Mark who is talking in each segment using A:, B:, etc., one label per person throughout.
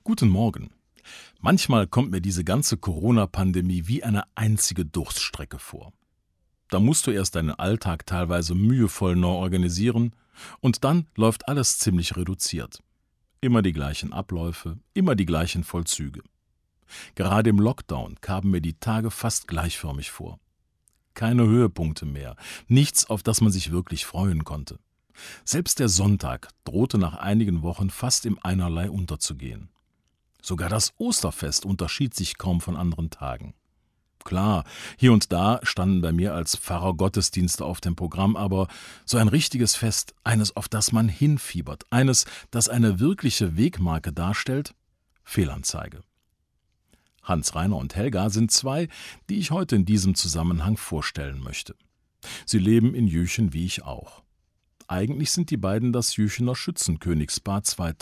A: Guten Morgen. Manchmal kommt mir diese ganze Corona-Pandemie wie eine einzige Durststrecke vor. Da musst du erst deinen Alltag teilweise mühevoll neu organisieren und dann läuft alles ziemlich reduziert. Immer die gleichen Abläufe, immer die gleichen Vollzüge. Gerade im Lockdown kamen mir die Tage fast gleichförmig vor. Keine Höhepunkte mehr, nichts, auf das man sich wirklich freuen konnte. Selbst der Sonntag drohte nach einigen Wochen fast im Einerlei unterzugehen. Sogar das Osterfest unterschied sich kaum von anderen Tagen. Klar, hier und da standen bei mir als Pfarrer Gottesdienste auf dem Programm, aber so ein richtiges Fest, eines, auf das man hinfiebert, eines, das eine wirkliche Wegmarke darstellt, Fehlanzeige. Hans Rainer und Helga sind zwei, die ich heute in diesem Zusammenhang vorstellen möchte. Sie leben in Jüchen wie ich auch. Eigentlich sind die beiden das Jüchener Schützenkönigspaar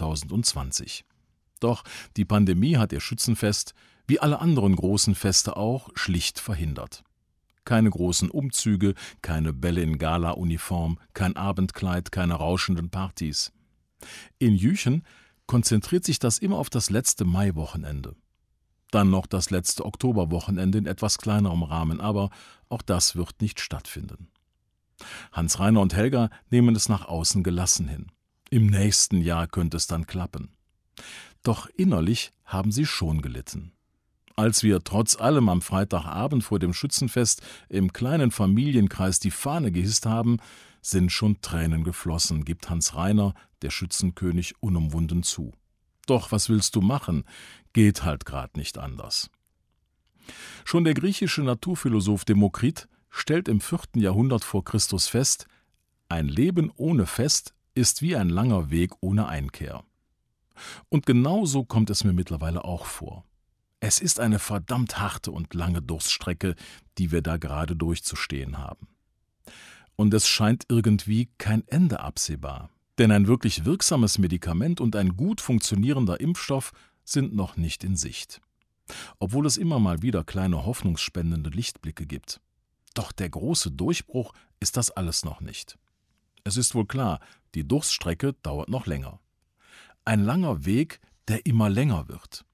A: 2020. Doch die Pandemie hat ihr Schützenfest, wie alle anderen großen Feste auch, schlicht verhindert. Keine großen Umzüge, keine Bälle in Gala-Uniform, kein Abendkleid, keine rauschenden Partys. In Jüchen konzentriert sich das immer auf das letzte Maiwochenende. Dann noch das letzte Oktoberwochenende in etwas kleinerem Rahmen, aber auch das wird nicht stattfinden. Hans Rainer und Helga nehmen es nach außen gelassen hin. Im nächsten Jahr könnte es dann klappen. Doch innerlich haben sie schon gelitten. Als wir trotz allem am Freitagabend vor dem Schützenfest im kleinen Familienkreis die Fahne gehisst haben, sind schon Tränen geflossen, gibt Hans Rainer, der Schützenkönig, unumwunden zu. Doch was willst du machen? Geht halt grad nicht anders. Schon der griechische Naturphilosoph Demokrit stellt im 4. Jahrhundert vor Christus fest: Ein Leben ohne Fest ist wie ein langer Weg ohne Einkehr. Und genau so kommt es mir mittlerweile auch vor. Es ist eine verdammt harte und lange Durststrecke, die wir da gerade durchzustehen haben. Und es scheint irgendwie kein Ende absehbar. Denn ein wirklich wirksames Medikament und ein gut funktionierender Impfstoff sind noch nicht in Sicht. Obwohl es immer mal wieder kleine hoffnungsspendende Lichtblicke gibt. Doch der große Durchbruch ist das alles noch nicht. Es ist wohl klar, die Durststrecke dauert noch länger. Ein langer Weg, der immer länger wird.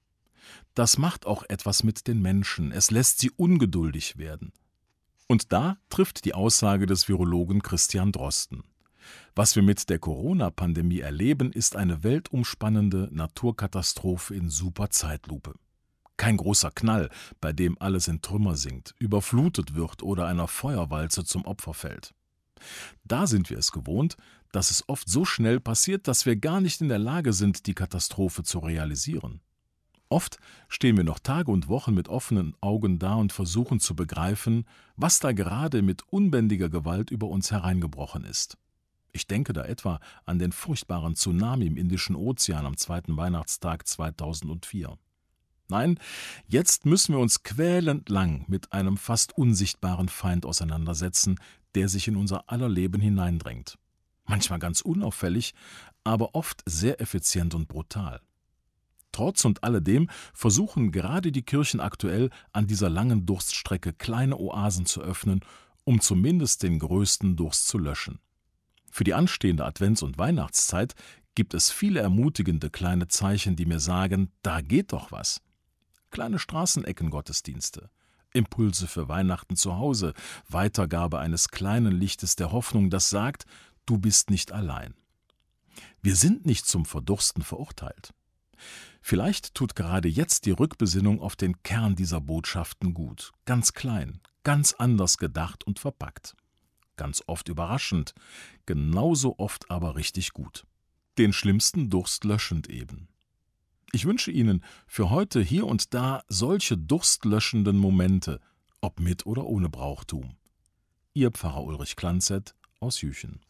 A: Das macht auch etwas mit den Menschen, es lässt sie ungeduldig werden. Und da trifft die Aussage des Virologen Christian Drosten. Was wir mit der Corona-Pandemie erleben, ist eine weltumspannende Naturkatastrophe in super Zeitlupe. Kein großer Knall, bei dem alles in Trümmer sinkt, überflutet wird oder einer Feuerwalze zum Opfer fällt. Da sind wir es gewohnt, dass es oft so schnell passiert, dass wir gar nicht in der Lage sind, die Katastrophe zu realisieren. Oft stehen wir noch Tage und Wochen mit offenen Augen da und versuchen zu begreifen, was da gerade mit unbändiger Gewalt über uns hereingebrochen ist. Ich denke da etwa an den furchtbaren Tsunami im Indischen Ozean am 2. Weihnachtstag 2004. Nein, jetzt müssen wir uns quälend lang mit einem fast unsichtbaren Feind auseinandersetzen, der sich in unser aller Leben hineindrängt. Manchmal ganz unauffällig, aber oft sehr effizient und brutal. Trotz und alledem versuchen gerade die Kirchen aktuell, an dieser langen Durststrecke kleine Oasen zu öffnen, um zumindest den größten Durst zu löschen. Für die anstehende Advents- und Weihnachtszeit gibt es viele ermutigende kleine Zeichen, die mir sagen, da geht doch was. Kleine Straßeneckengottesdienste, Impulse für Weihnachten zu Hause, Weitergabe eines kleinen Lichtes der Hoffnung, das sagt, du bist nicht allein. Wir sind nicht zum Verdursten verurteilt. Vielleicht tut gerade jetzt die Rückbesinnung auf den Kern dieser Botschaften gut, ganz klein, ganz anders gedacht und verpackt. Ganz oft überraschend, genauso oft aber richtig gut. Den schlimmsten Durst löschend eben. Ich wünsche Ihnen für heute hier und da solche durstlöschenden Momente, ob mit oder ohne Brauchtum. Ihr Pfarrer Ulrich Klanzet aus Jüchen.